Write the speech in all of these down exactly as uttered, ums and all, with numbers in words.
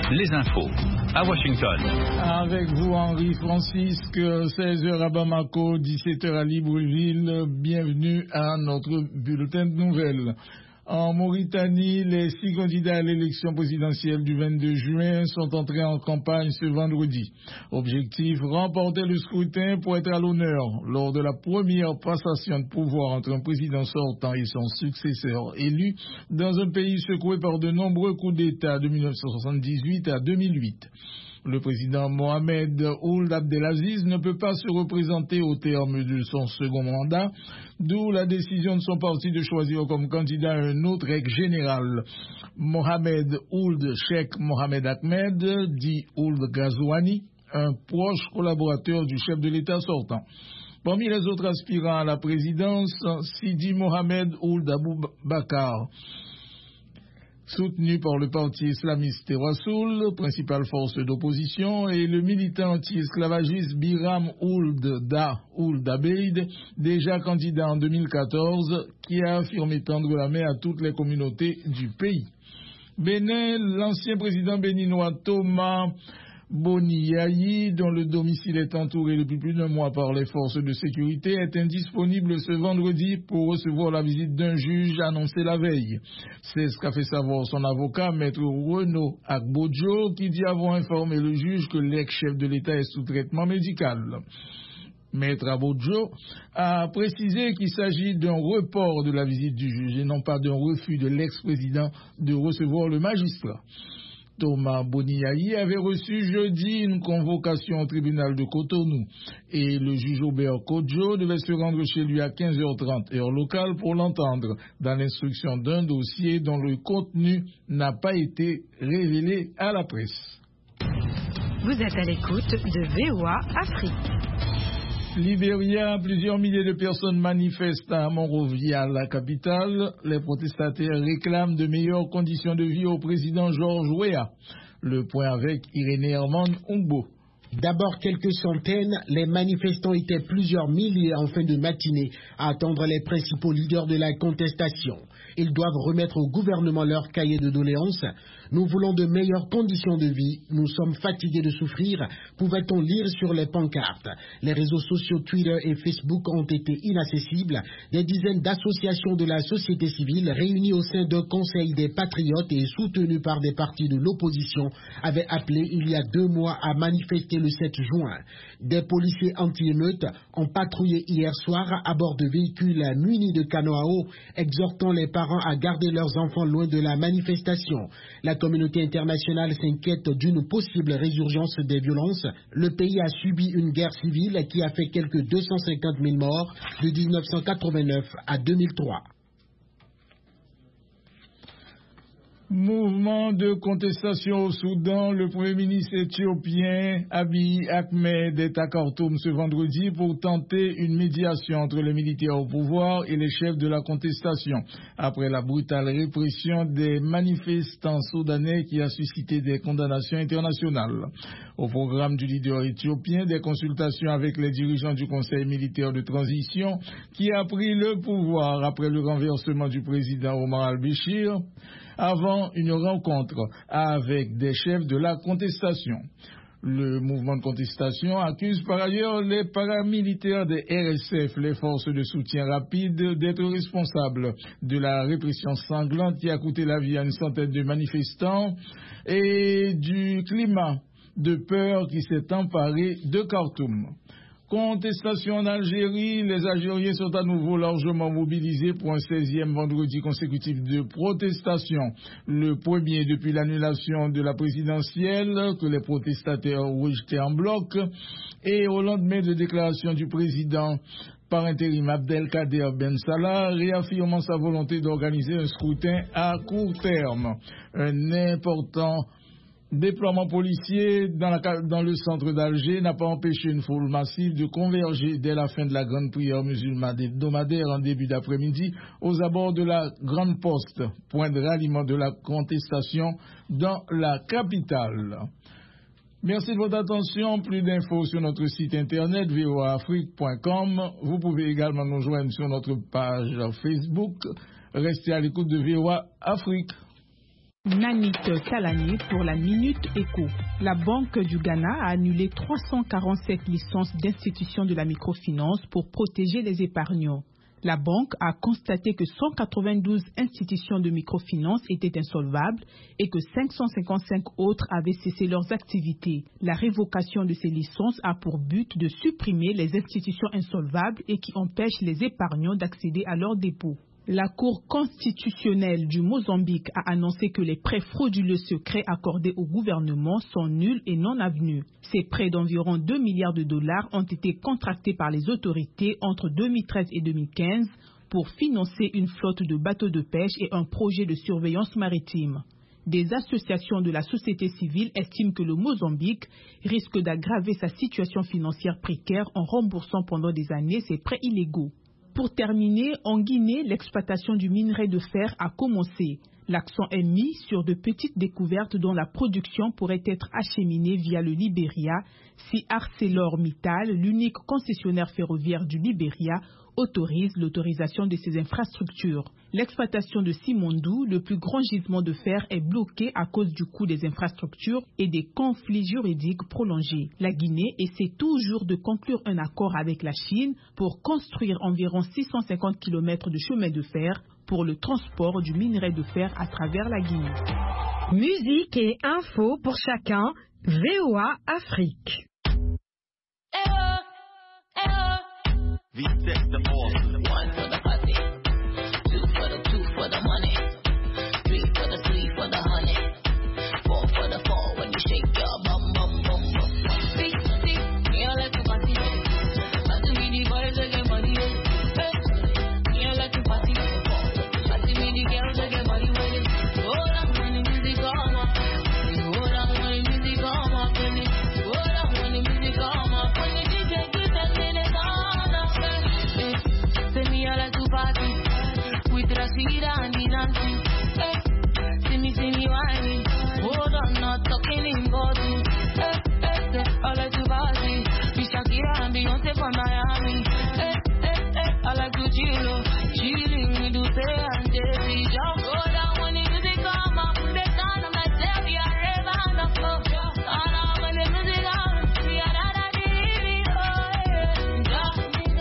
les infos à Washington. Avec vous, Henri Francisque, seize heures à Bamako, dix-sept heures à Libreville. Bienvenue à notre bulletin de nouvelles. En Mauritanie, les six candidats à l'élection présidentielle du vingt-deux juin sont entrés en campagne ce vendredi. Objectif, remporter le scrutin pour être à l'honneur lors de la première passation de pouvoir entre un président sortant et son successeur élu dans un pays secoué par de nombreux coups d'État de mille neuf cent soixante-dix-huit à deux mille huit. Le président Mohamed Ould Abdelaziz ne peut pas se représenter au terme de son second mandat, d'où la décision de son parti de choisir comme candidat un autre ex-général, Mohamed Ould Cheikh Mohamed Ahmed, dit Ould Ghazouani, un proche collaborateur du chef de l'État sortant. Parmi les autres aspirants à la présidence, Sidi Mohamed Ould Aboubakar, soutenu par le parti islamiste Tewassoul, principale force d'opposition, et le militant anti-esclavagiste Biram Ould Da Ould Abeid, déjà candidat en deux mille quatorze, qui a affirmé tendre la main à toutes les communautés du pays. Bénin, l'ancien président béninois Thomas Boniayi, dont le domicile est entouré depuis plus d'un mois par les forces de sécurité, est indisponible ce vendredi pour recevoir la visite d'un juge annoncé la veille. C'est ce qu'a fait savoir son avocat, maître Renaud Agbodjo, qui dit avoir informé le juge que l'ex-chef de l'État est sous traitement médical. Maître Agbodjo a précisé qu'il s'agit d'un report de la visite du juge et non pas d'un refus de l'ex-président de recevoir le magistrat. Thomas Boniayi avait reçu jeudi une convocation au tribunal de Cotonou et le juge Aubert Kodjo devait se rendre chez lui à quinze heures trente heure locale pour l'entendre dans l'instruction d'un dossier dont le contenu n'a pas été révélé à la presse. Vous êtes à l'écoute de V O A Afrique. Libéria, plusieurs milliers de personnes manifestent à Monrovia, la capitale. Les protestataires réclament de meilleures conditions de vie au président George Weah. Le point avec Irénée Herman Ongbo. D'abord quelques centaines, les manifestants étaient plusieurs milliers en fin de matinée à attendre les principaux leaders de la contestation. Ils doivent remettre au gouvernement leur cahier de doléances. Nous voulons de meilleures conditions de vie. Nous sommes fatigués de souffrir, pouvait-on lire sur les pancartes. Les réseaux sociaux Twitter et Facebook ont été inaccessibles. Des dizaines d'associations de la société civile réunies au sein d'un conseil des patriotes et soutenues par des partis de l'opposition avaient appelé il y a deux mois à manifester le sept juin. Des policiers anti-émeutes ont patrouillé hier soir à bord de véhicules munis de canons à eau, exhortant les parents à garder leurs enfants loin de la manifestation. La communauté internationale s'inquiète d'une possible résurgence des violences. Le pays a subi une guerre civile qui a fait quelques deux cent cinquante mille morts de mille neuf cent quatre-vingt-neuf à deux mille trois. Mouvement de contestation au Soudan, le Premier ministre éthiopien Abiy Ahmed est à Khartoum ce vendredi pour tenter une médiation entre les militaires au pouvoir et les chefs de la contestation, après la brutale répression des manifestants soudanais qui a suscité des condamnations internationales. Au programme du leader éthiopien, des consultations avec les dirigeants du Conseil militaire de transition qui a pris le pouvoir après le renversement du président Omar al-Béchir, avant une rencontre avec des chefs de la contestation. Le mouvement de contestation accuse par ailleurs les paramilitaires des R S F, les forces de soutien rapide, d'être responsables de la répression sanglante qui a coûté la vie à une centaine de manifestants et du climat de peur qui s'est emparé de Khartoum. Contestation en Algérie, les Algériens sont à nouveau largement mobilisés pour un seizième vendredi consécutif de protestation. Le premier depuis l'annulation de la présidentielle que les protestataires ont rejeté en bloc et au lendemain de déclaration du président par intérim Abdelkader Ben Salah réaffirmant sa volonté d'organiser un scrutin à court terme. Un important déploiement policier dans, la, dans le centre d'Alger n'a pas empêché une foule massive de converger dès la fin de la grande prière musulmane hebdomadaire en début d'après-midi aux abords de la Grande Poste, point de ralliement de la contestation dans la capitale. Merci de votre attention. Plus d'infos sur notre site internet v o a afrique point com. Vous pouvez également nous joindre sur notre page Facebook. Restez à l'écoute de V O A Afrique. Nanit Talani pour la Minute Éco. La Banque du Ghana a annulé trois cent quarante-sept licences d'institutions de la microfinance pour protéger les épargnants. La banque a constaté que cent quatre-vingt-douze institutions de microfinance étaient insolvables et que cinq cent cinquante-cinq autres avaient cessé leurs activités. La révocation de ces licences a pour but de supprimer les institutions insolvables et qui empêchent les épargnants d'accéder à leurs dépôts. La Cour constitutionnelle du Mozambique a annoncé que les prêts frauduleux secrets accordés au gouvernement sont nuls et non avenus. Ces prêts d'environ deux milliards de dollars ont été contractés par les autorités entre deux mille treize et deux mille quinze pour financer une flotte de bateaux de pêche et un projet de surveillance maritime. Des associations de la société civile estiment que le Mozambique risque d'aggraver sa situation financière précaire en remboursant pendant des années ses prêts illégaux. Pour terminer, en Guinée, l'exploitation du minerai de fer a commencé. L'accent est mis sur de petites découvertes dont la production pourrait être acheminée via le Libéria si ArcelorMittal, l'unique concessionnaire ferroviaire du Libéria, autorise l'autorisation de ces infrastructures. L'exploitation de Simondou, le plus grand gisement de fer, est bloquée à cause du coût des infrastructures et des conflits juridiques prolongés. La Guinée essaie toujours de conclure un accord avec la Chine pour construire environ six cent cinquante kilomètres de chemin de fer pour le transport du minerai de fer à travers la Guinée. Musique et info pour chacun, V O A Afrique. V-Tech the more. One for the party, two for the two for the money, three for the three for the honey, four for the four when you shake your bum bum bum bum. Six six, me I like to party. Party with the boys that get money. Hey, me I like to party. Party with the girls that get money with it. Hold on when the music come up, hold on when the music come up, hold on when the music come up, when the D J keep that minute on. Say me I like to party with Rashida and the Nancy. Hey, see me, see me whining. Hold on, not talking in body. Hey, hey, say I like to party with Shakira and Beyonce from Miami. Hey, hey, hey, I like to chill, chilling with Duce and Jay-Z. Just go down when the music come up. They turn on myself, we are raving on the floor. Turn on when the music come, we are da da dee dee. Oh yeah, just.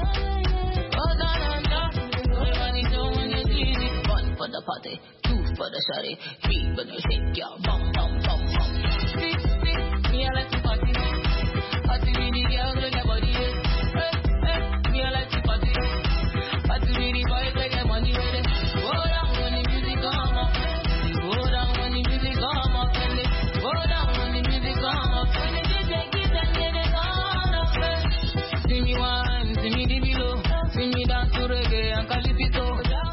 For the party, two for the shawty, three when you shake your bum bum bum bum. Six six, me I like to party, party with the girls with their body. Hey hey, me I like to party, party with the boys with their money with it. Go down when the music come up, go down when the music come up, go down when the music come up. When the D J keeps sending it on up, see me wine, see me the below, see me dance to reggae and calipito.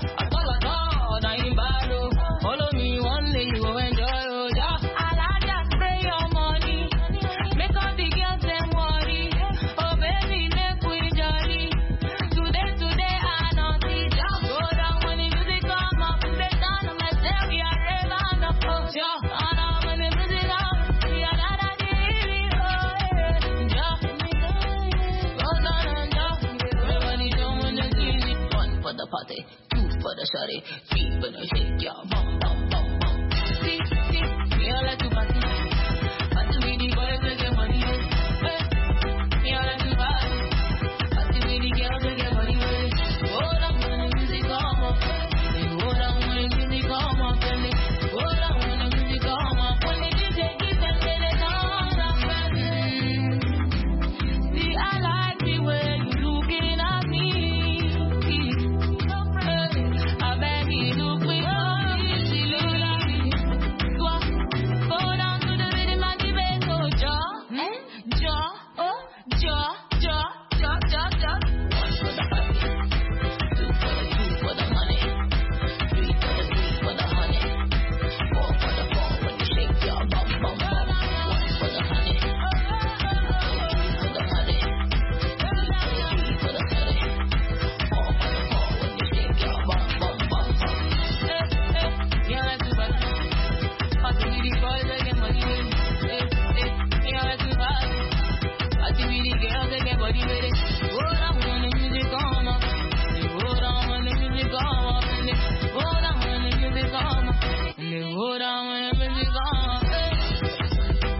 Follow me one day, you go enjoy, oh yeah. I like that spray your money, make all the girls them worry. Oh baby, make we jolly. Today, today I don't see. Just go down when the music come up. They down on myself, we are raving on the floor. Yeah, and now when the music up, we are da da dee oh yeah. Yeah, go down and down. Everybody down when they see it. One for the party, two for the shawty.